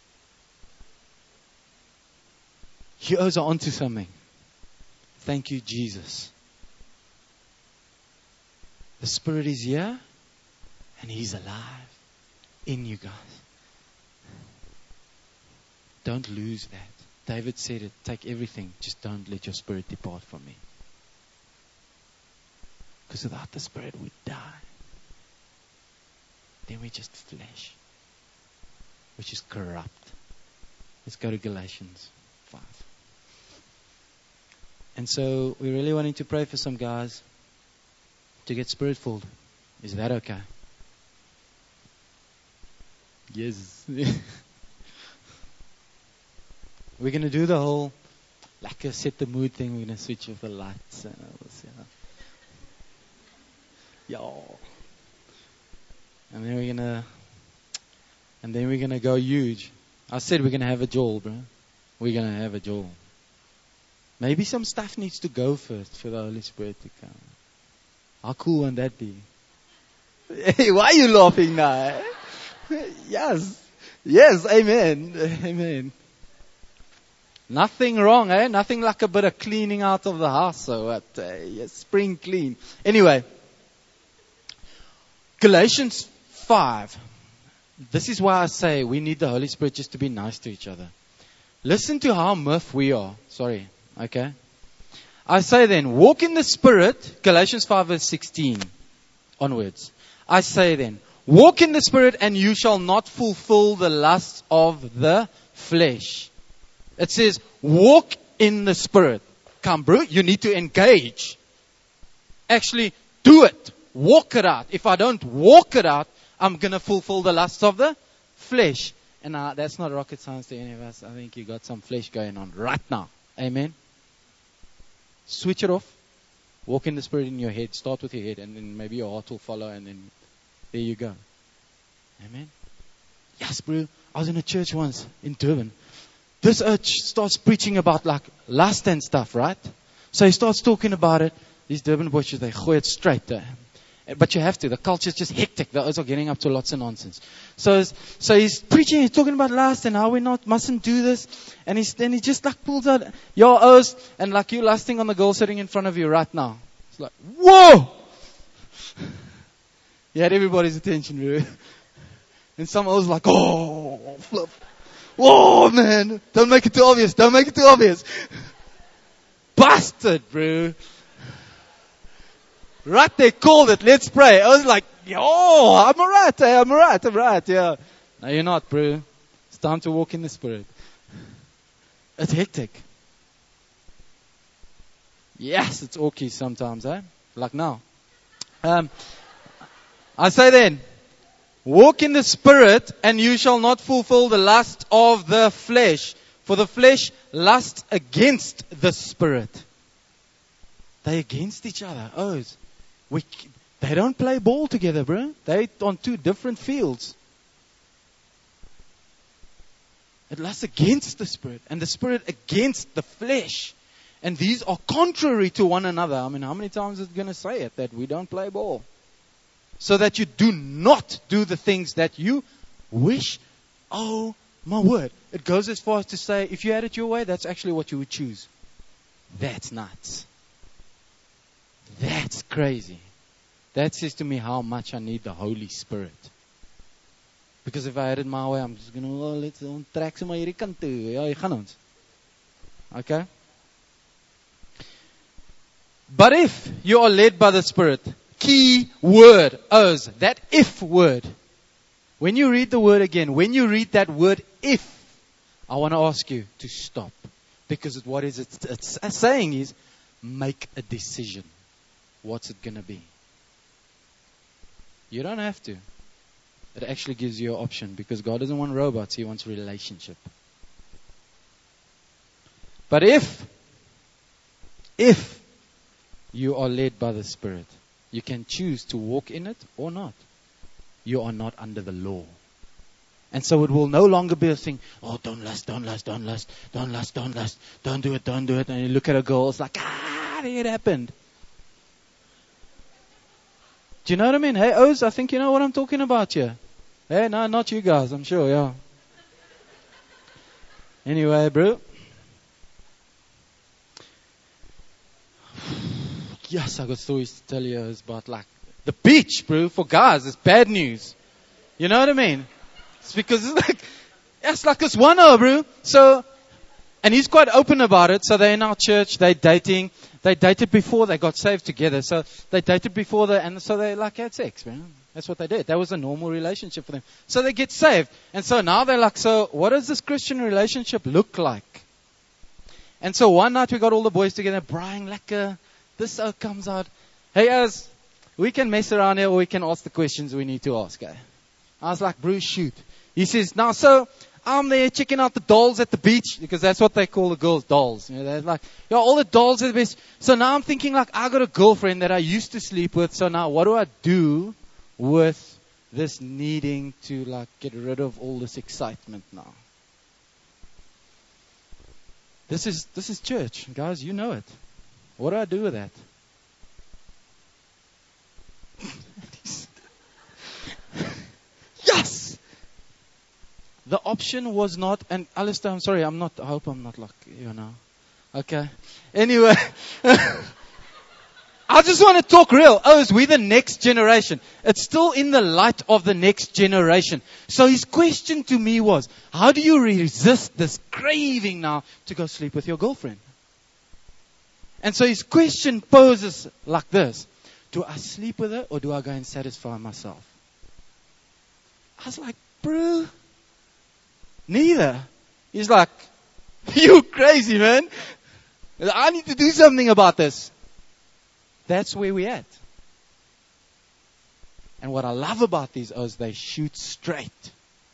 Speaker 1: You guys are onto something. Thank you, Jesus. The Spirit is here and He's alive in you guys. Don't lose that. David said it, take everything, just don't let your spirit depart from me. Because without the Spirit we die. Then we're just flesh, which is corrupt. Let's go to Galatians five. And so we're really wanting to pray for some guys to get Spirit filled. Is that okay? Yes. We're going to do the whole like a set the mood thing. We're going to switch off the lights and all this, yeah. Yo. And then we're going to and then we're going to go huge. I said we're going to have a Joel, bro. We're going to have a Joel. Maybe some stuff needs to go first for the Holy Spirit to come. How cool would that be? Hey, why are you laughing now? Eh? Yes. Yes, amen. Amen. Nothing wrong, eh? Nothing like a bit of cleaning out of the house. So what? Uh, yes, spring clean. Anyway. Galatians five. This is why I say we need the Holy Spirit just to be nice to each other. Listen to how miffed we are. Sorry. Okay. I say then, walk in the Spirit. Galatians five verse sixteen onwards. I say then, walk in the Spirit and you shall not fulfill the lusts of the flesh. It says, walk in the Spirit. Come, bro, you need to engage. Actually, do it. Walk it out. If I don't walk it out, I'm going to fulfill the lusts of the flesh. And uh, that's not rocket science to any of us. I think you got some flesh going on right now. Amen. Switch it off. Walk in the Spirit in your head. Start with your head, and then maybe your heart will follow, and then there you go. Amen. Yes, bro. I was in a church once in Durban. This church starts preaching about like lust and stuff, right? So he starts talking about it. These Durban boys, they gooi it straight there. But you have to. The culture is just hectic. The others are getting up to lots of nonsense. So, so he's preaching. He's talking about lust and how we not mustn't do this. And he's then he just like pulls out your O's and like you lusting on the girl sitting in front of you right now. It's like, whoa! He had everybody's attention, really. And some O's like, oh, flip. Whoa, man! Don't make it too obvious. Don't make it too obvious. Busted, bro. Right, they called it. Let's pray. I was like, yo, I'm alright. Eh? I'm alright. I'm alright. Yeah. No, you're not, bro. It's time to walk in the Spirit. It's hectic. Yes, it's okay sometimes, eh? Like now. Um, I say then, walk in the Spirit, and you shall not fulfill the lust of the flesh. For the flesh lusts against the Spirit. They're against each other. Oh, we, they don't play ball together, bro. They're on two different fields. It lusts against the Spirit, and the Spirit against the flesh. And these are contrary to one another. I mean, how many times is it going to say it, that we don't play ball? So that you do not do the things that you wish. Oh, my word. It goes as far as to say, if you had it your way, that's actually what you would choose. That's nuts. That's crazy. That says to me how much I need the Holy Spirit. Because if I had it my way, I'm just going to, oh, let's onttrek sommer hierdie kant toe. Ja, jy gaan ons. Okay? But if you are led by the Spirit, key word, O's, that if word. When you read the word again, when you read that word if, I want to ask you to stop. Because what is it it's saying is, make a decision. What's it going to be? You don't have to. It actually gives you an option, because God doesn't want robots, He wants relationship. But if, if you are led by the Spirit, you can choose to walk in it or not. You are not under the law. And so it will no longer be a thing, oh, don't lust, don't lust, don't lust, don't lust, don't lust, don't do it, don't do it. And you look at a girl, it's like, ah, it happened. Do you know what I mean? Hey, O's, I think you know what I'm talking about here. Hey, no, not you guys, I'm sure, yeah. Anyway, bro. Yes, I got stories to tell you about like the beach, bro. For guys, it's bad news. You know what I mean? It's because it's like, it's like this one, oh, bro. So, and he's quite open about it. So they're in our church, they're dating. They dated before they got saved together. So they dated before they, and so they like had sex, man. That's what they did. That was a normal relationship for them. So they get saved. And so now they're like, so what does this Christian relationship look like? And so one night we got all the boys together, Brian, lekker. This uh, comes out. Hey, as we can mess around here or we can ask the questions we need to ask. Eh? I was like, Bruce, shoot. He says, now, so I'm there checking out the dolls at the beach, because that's what they call the girls, dolls. You know, they're like, yeah, all the dolls at the beach. So now I'm thinking, like, I got a girlfriend that I used to sleep with. So now what do I do with this needing to, like, get rid of all this excitement now? This is this is church, guys. You know it. What do I do with that? Yes! The option was not, and Alistair, I'm sorry, I'm not, I hope I'm not like you now. Okay. Anyway, I just want to talk real. Oh, is we the next generation? It's still in the light of the next generation. So his question to me was, how do you resist this craving now to go sleep with your girlfriend? And so his question poses like this. Do I sleep with her or do I go and satisfy myself? I was like, bro, neither. He's like, you crazy, man. I need to do something about this. That's where we're at. And what I love about these is they shoot straight.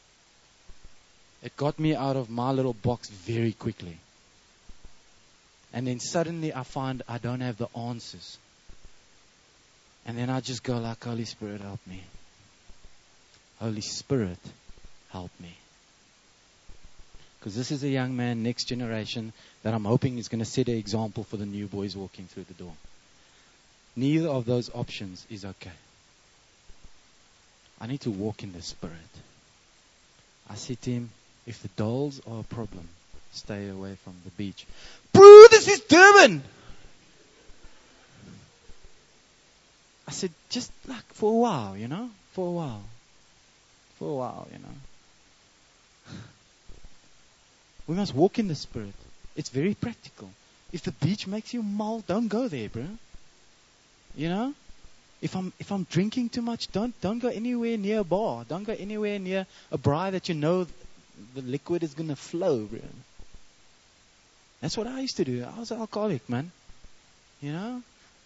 Speaker 1: It got me out of my little box very quickly. And then suddenly I find I don't have the answers. And then I just go like, Holy Spirit, help me. Holy Spirit, help me. Because this is a young man, next generation, that I'm hoping is going to set an example for the new boys walking through the door. Neither of those options is okay. I need to walk in the Spirit. I said to him, if the dolls are a problem, stay away from the beach. Bro, this is Durban! I said, just like for a while, you know? For a while. For a while, you know? We must walk in the Spirit. It's very practical. If the beach makes you mal, don't go there, bro. You know? If I'm if I'm drinking too much, don't don't go anywhere near a bar. Don't go anywhere near a braai that you know the liquid is gonna flow, bro. That's what I used to do. I was an alcoholic, man. You know?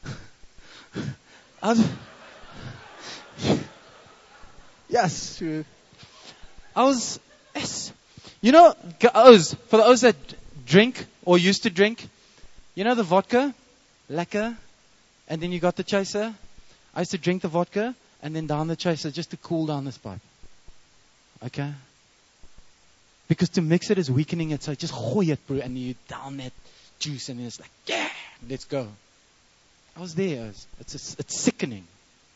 Speaker 1: I was, yes, true. I was, yes. You know, O's, for the O's that drink or used to drink, you know the vodka, lekker, and then you got the chaser. I used to drink the vodka and then down the chaser just to cool down this pipe. Okay? Because to mix it is weakening it, so just gooi it, bro, and you down that juice and it's like, yeah, let's go. I was there. It's, it's, it's sickening.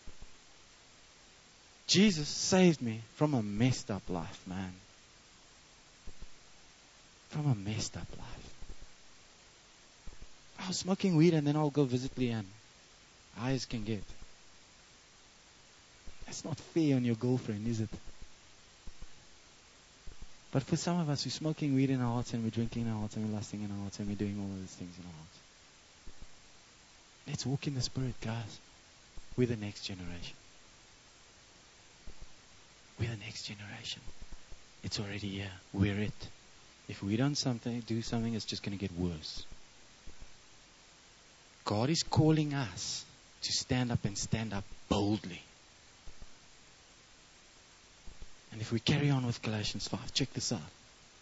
Speaker 1: Jesus saved me from a messed up life, man. From a messed up life. I was smoking weed and then I'll go visit Leanne. High as can get. That's not fair on your girlfriend, is it? But for some of us, we're smoking weed in our hearts and we're drinking in our hearts and we're lusting in our hearts and we're doing all of these things in our hearts. Let's walk in the Spirit, guys. We're the next generation. We're the next generation. It's already here. We're it. If we don't something, do something, it's just going to get worse. God is calling us to stand up and stand up boldly. And if we carry on with Galatians five, check this out.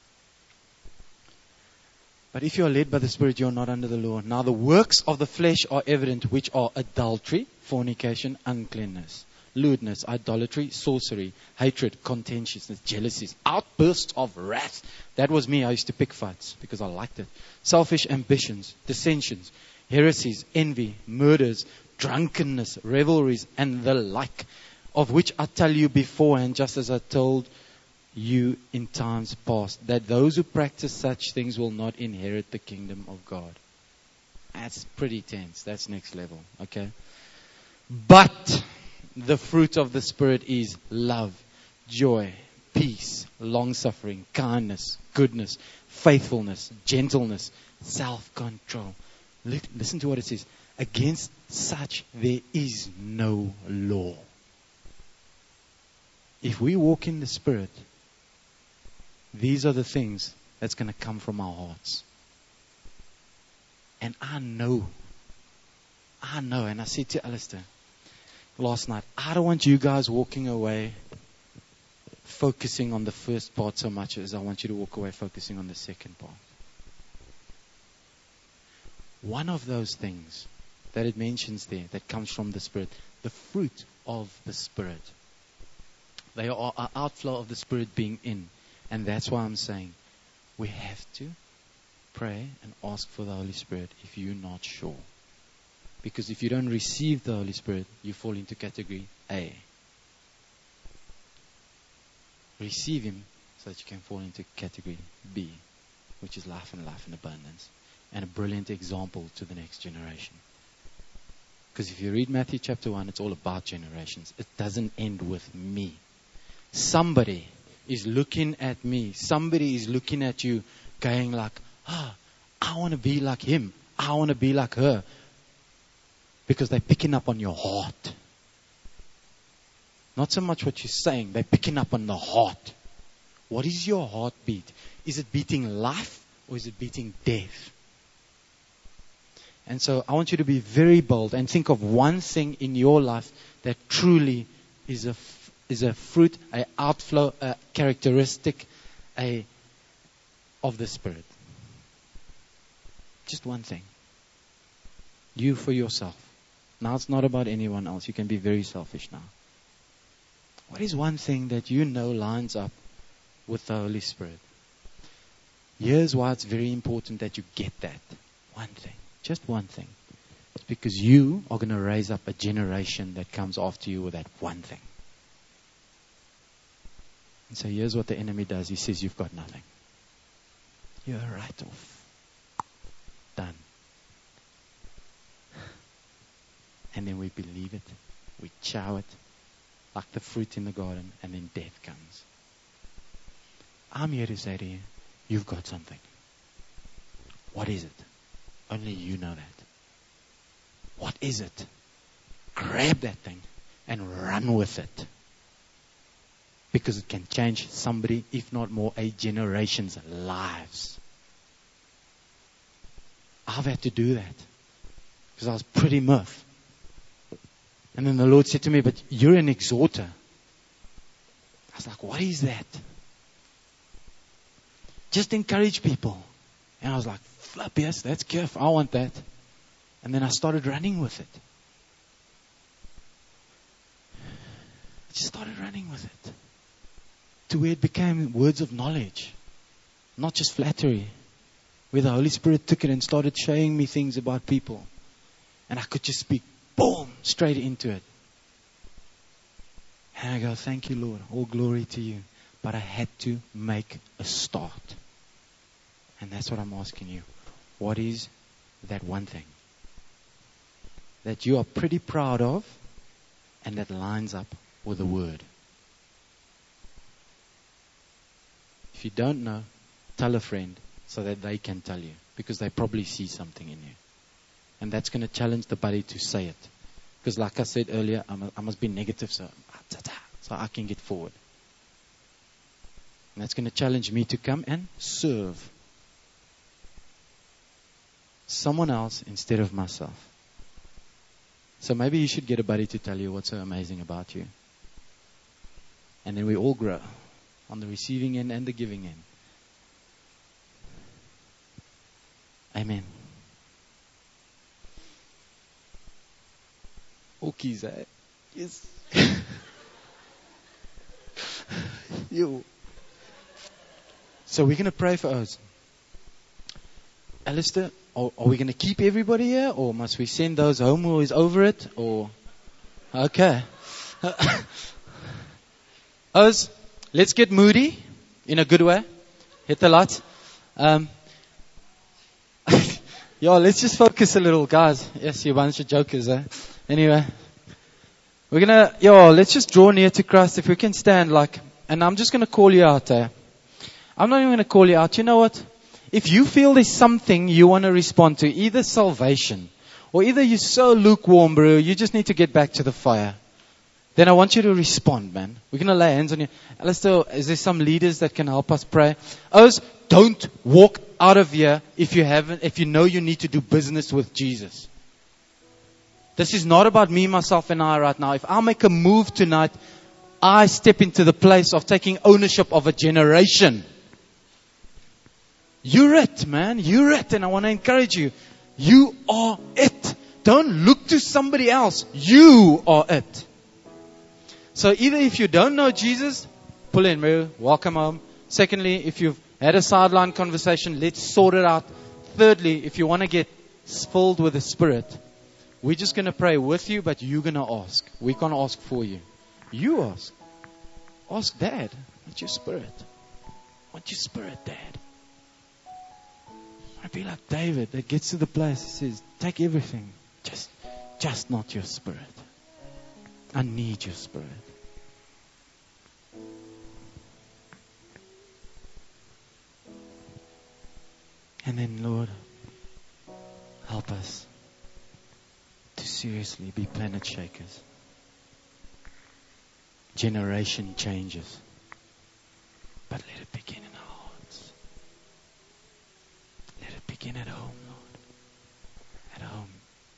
Speaker 1: But if you are led by the Spirit, you are not under the law. Now the works of the flesh are evident, which are adultery, fornication, uncleanness, lewdness, idolatry, sorcery, hatred, contentiousness, jealousies, outbursts of wrath. That was me. I used to pick fights because I liked it. Selfish ambitions, dissensions, heresies, envy, murders, drunkenness, revelries, and the like, of which I tell you beforehand, just as I told you in times past, that those who practice such things will not inherit the kingdom of God. That's pretty tense. That's next level. Okay? But the fruit of the Spirit is love, joy, peace, long-suffering, kindness, goodness, faithfulness, gentleness, self-control. Listen to what it says. Against such there is no law. If we walk in the Spirit, these are the things that's going to come from our hearts. And I know, I know, and I said to Alistair last night, I don't want you guys walking away focusing on the first part so much as I want you to walk away focusing on the second part. One of those things that it mentions there that comes from the Spirit, the fruit of the Spirit. They are an outflow of the Spirit being in. And that's why I'm saying we have to pray and ask for the Holy Spirit if you're not sure. Because if you don't receive the Holy Spirit, you fall into category A. Receive Him so that you can fall into category B, which is life and life in abundance. And a brilliant example to the next generation. Because if you read Matthew chapter one, it's all about generations. It doesn't end with me. Somebody is looking at me. Somebody is looking at you going like, ah, oh, I want to be like him. I want to be like her. Because they're picking up on your heart. Not so much what you're saying. They're picking up on the heart. What is your heartbeat? Is it beating life or is it beating death? And so I want you to be very bold and think of one thing in your life that truly is a is a fruit, a outflow, a characteristic, a of the Spirit. Just one thing. You for yourself. Now it's not about anyone else. You can be very selfish now. What is one thing that you know lines up with the Holy Spirit? Here's why it's very important that you get that. One thing. Just one thing. It's because you are going to raise up a generation that comes after you with that one thing. And so here's what the enemy does. He says, you've got nothing. You're a write-off. Done. And then we believe it. We chow it. Like the fruit in the garden. And then death comes. I'm here to say to you, you've got something. What is it? Only you know that. What is it? Grab that thing and run with it. Because it can change somebody, if not more, a generation's lives. I've had to do that. Because I was pretty muff. And then the Lord said to me, but you're an exhorter. I was like, what is that? Just encourage people. And I was like, flip, yes, that's gift. I want that. And then I started running with it. I just started running with it. To where it became words of knowledge. Not just flattery. Where the Holy Spirit took it and started showing me things about people. And I could just speak, boom, straight into it. And I go, thank you, Lord. All glory to you. But I had to make a start. And that's what I'm asking you. What is that one thing that you are pretty proud of and that lines up with the Word? If you don't know, tell a friend so that they can tell you. Because they probably see something in you. And that's going to challenge the buddy to say it. Because like I said earlier, I must, I must be negative so, so I can get forward. And that's going to challenge me to come and serve someone else instead of myself. So maybe you should get a buddy to tell you what's so amazing about you. And then we all grow on the receiving end and the giving end. Amen. Okay, Zay. Yes. You. So we're going to pray for us. Alistair, are, are we going to keep everybody here? Or must we send those home who is over it? Or okay. Oz, let's get moody in a good way. Hit the light. Um, yeah, let's just focus a little, guys. Yes, you bunch of jokers, eh? Anyway, we're gonna, yo, let's just draw near to Christ. If we can stand, like, and I'm just gonna call you out, eh? I'm not even gonna call you out. You know what? If you feel there's something you want to respond to, either salvation, or either you're so lukewarm, bro, you just need to get back to the fire, then I want you to respond, man. We're gonna lay hands on you. Alistair, is there some leaders that can help us pray? Oz, don't walk out of here if you haven't, if you know you need to do business with Jesus. This is not about me, myself, and I right now. If I make a move tonight, I step into the place of taking ownership of a generation. You're it, man. You're it. And I want to encourage you. You are it. Don't look to somebody else. You are it. So either if you don't know Jesus, pull in, bro. Welcome home. Secondly, if you've had a sideline conversation, let's sort it out. Thirdly, if you want to get filled with the Spirit, we're just going to pray with you, but you're going to ask. We can't ask for you. You ask. Ask Dad. What's your spirit? What's your spirit, Dad? I want to be like David that gets to the place and says, take everything. Just, just not your spirit. I need your spirit. And then, Lord, help us to seriously be planet shakers. Generation changes. But let it begin in our hearts. Let it begin at home, Lord. At home.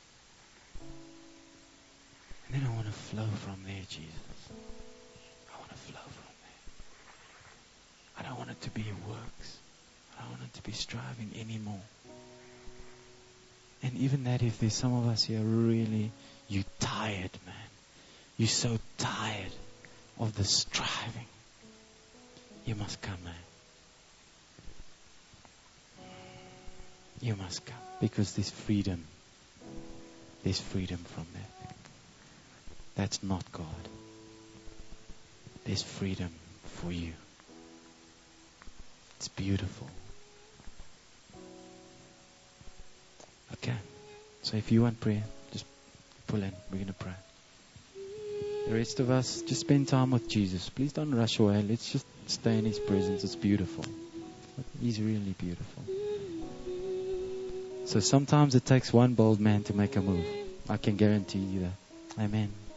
Speaker 1: And then I want to flow from there, Jesus. I want to flow from there. I don't want it to be works. I don't want it to be striving anymore. And even that, if there's some of us here really, you're tired, man. You're so tired of the striving. You must come, man. You must come. Because there's freedom. There's freedom from that. That's not God. There's freedom for you. It's beautiful. Okay. So if you want prayer, just pull in. We're going to pray. The rest of us, just spend time with Jesus. Please don't rush away. Let's just stay in His presence. It's beautiful. He's really beautiful. So sometimes it takes one bold man to make a move. I can guarantee you that. Amen.